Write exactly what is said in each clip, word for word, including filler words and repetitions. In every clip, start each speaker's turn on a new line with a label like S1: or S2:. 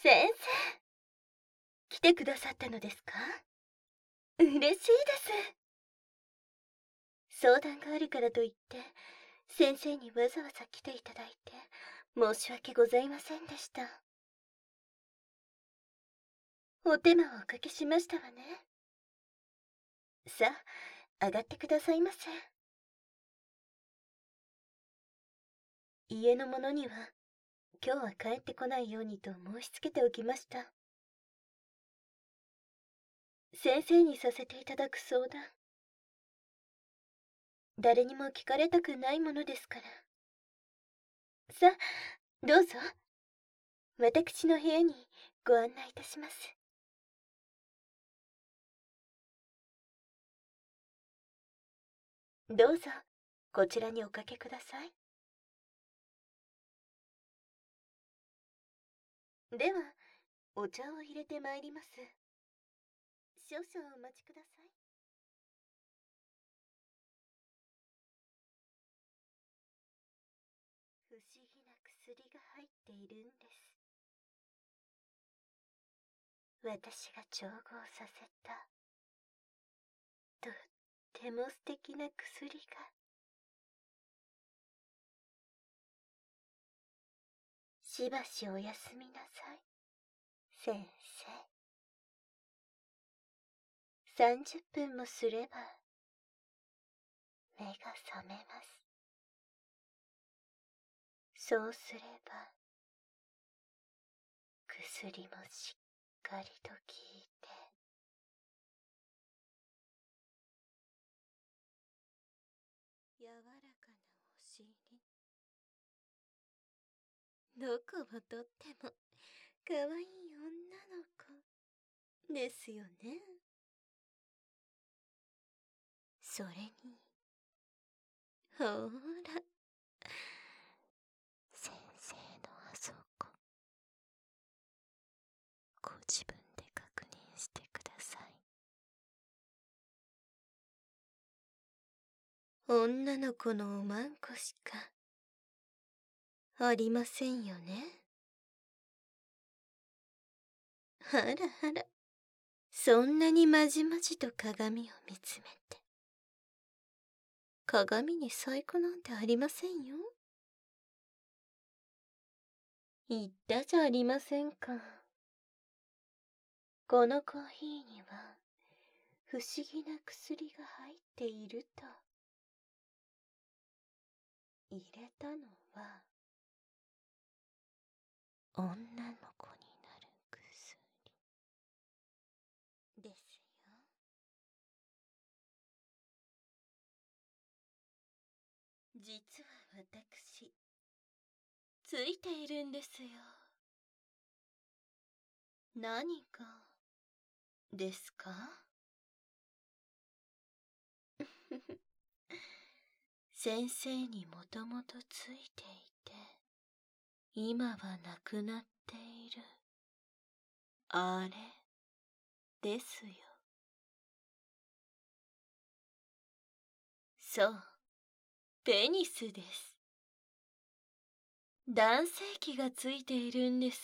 S1: 先生、来てくださったのですか？嬉しいです。相談があるからといって、先生にわざわざ来ていただいて、申し訳ございませんでした。お手間をおかけしましたわね。さあ、上がってくださいませ。家の者には、今日は帰ってこないようにと申し付けておきました。先生にさせていただく相談。誰にも聞かれたくないものですから。さあ、どうぞ。私の部屋にご案内いたします。どうぞ、こちらにおかけください。では、お茶を入れてまいります。少々お待ちください。不思議な薬が入っているんです。私が調合させた、とっても素敵な薬が。しばしおやすみなさい、先生。さんじゅっぷんもすれば、目が覚めます。そうすれば、薬もしっかりと効いて、柔らかなお尻、どこをとってもかわいい女の子ですよね。それに、ほーら、先生のあそこ、ご自分で確認してください。女の子のおまんこしかありませんよね。あらあら、そんなにまじまじと鏡を見つめて。鏡に細工なんてありませんよ。言ったじゃありませんか。このコーヒーには不思議な薬が入っていると。入れたのは女の子になる薬ですよ。実は私、ついているんですよ。何かですか？先生にもともとついていて、今はなくなっているあれですよ。そう、ペニスです。男性器がついているんです。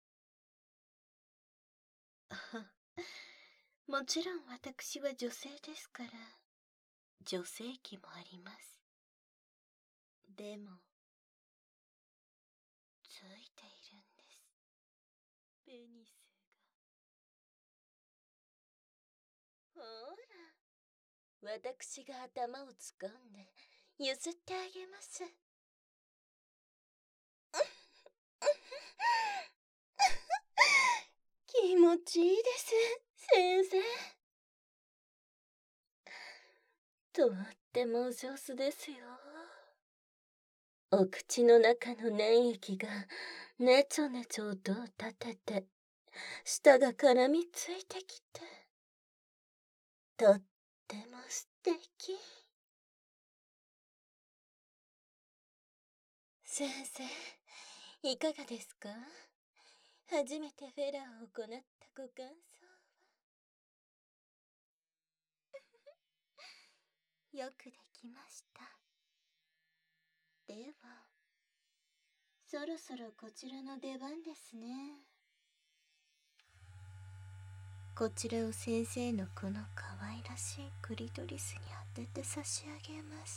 S1: もちろん私は女性ですから、女性器もあります。でも、ついているんです。ペニスが。ほら、私が頭をつかんで、ゆすってあげます。気持ちいいです、先生。とってもお上手ですよ。お口の中の粘液がねちょねちょ音を立てて、舌が絡みついてきて、とっても素敵。先生、いかがですか？初めてフェラーを行ったご感想は。よくできました。では、そろそろこちらの出番ですね。 こちらを先生のこの可愛らしいクリトリスに当てて差し上げます。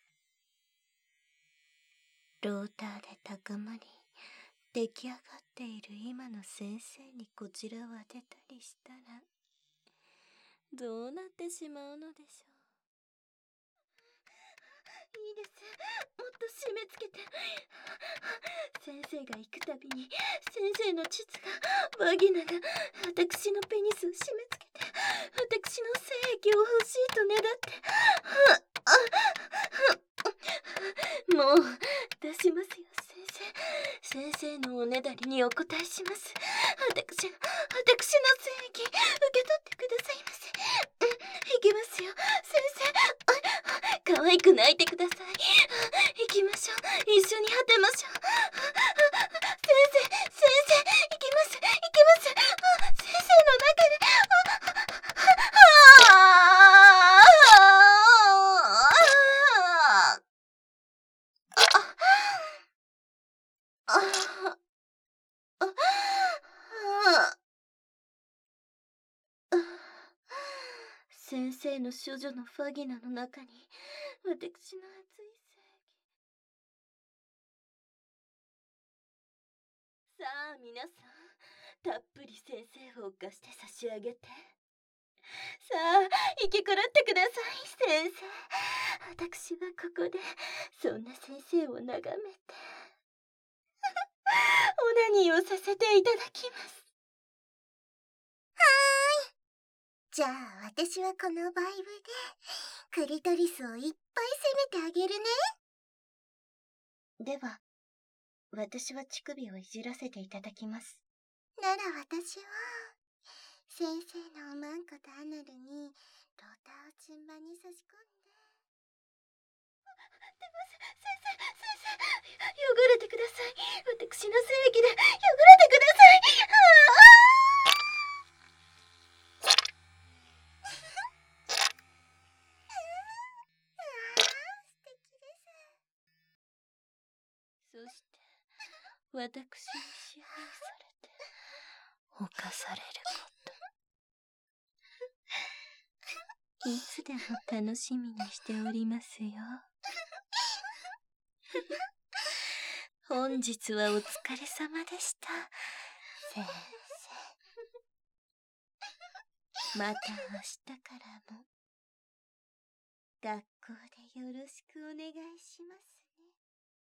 S1: ローターで高まり、出来上がっている今の先生にこちらを当てたりしたら、どうなってしまうのでしょう。いいです。もっと締め付けて。先生が行くたびに、先生の膣が、バギナが、私のペニスを締め付けて、私の精液を欲しいとねだって。もう、出しますよ、先生。先生のおねだりにお答えします。私の、私の精液、受け取ってくださいませ。行きますよ、先生。可愛く泣いてください。行きましょう。一緒に果てましょう。先生、先生、行きます、行きます。先生の中で。先生の処女のファギナの中に、私の熱い精液。さあ皆さん、たっぷり先生を犯して差し上げて。さあ、生き狂ってください、先生。私はここで、そんな先生を眺めて、オナニーをさせていただきます。
S2: はーい。じゃあ、私はこのバイブで、クリトリスをいっぱい攻めてあげるね。
S1: では、私は乳首をいじらせていただきます。
S2: なら私は、先生のおまんことアナルに、ローターを順番に差し込んで。
S1: 出ます、先生、先生、汚れてください。私の精液で汚れてください。そして、私に支配されて、犯されること。いつでも楽しみにしておりますよ。本日はお疲れ様でした、先生。また明日からも、学校でよろしくお願いします。